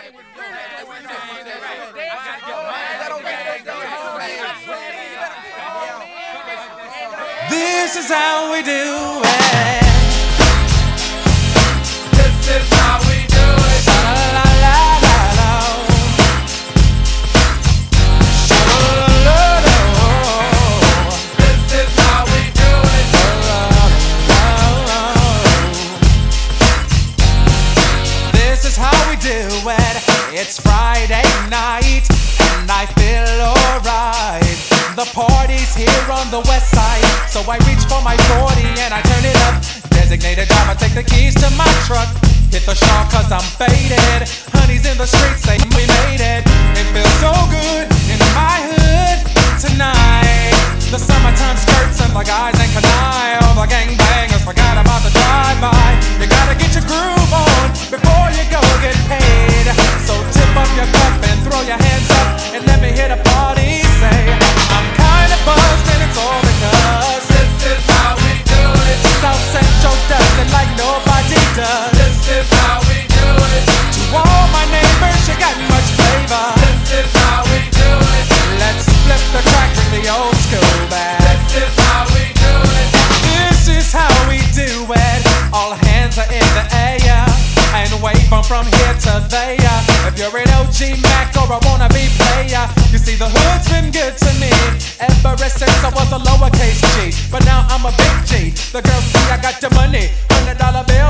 This is how we do it. This is how we do it. La la la la la. This is how we do it. This is how we do it. It's Friday night and I feel alright. The party's here on the west side, so I reach for my 40 and I turn it up. Designated driver, take the keys to my truck. Hit the shop cause I'm faded. Honey's in the streets saying we made it. It feels so good in my hood tonight. The summertime skirts and the guys ain't canine. All the gangbangers forgot about the drive-by. You gotta get your groove on before you go get paid. So tip up your cup and throw your hands up and let me hear the party say, I'm kinda buzzed and it's all because This is how we do it. South Central does it like nobody does. This is how we do it. To all my neighbors, you got much flavor. This is how we do it. Let's flip the track with the old school back. This is how we do it. This is how we do it. All hands are in the air and wave from here to there. If you're an OG Mac or a wannabe player, you see the hood's been good to me ever since I was a lowercase G. But now I'm a big G. The girls see I got the money, $100 bill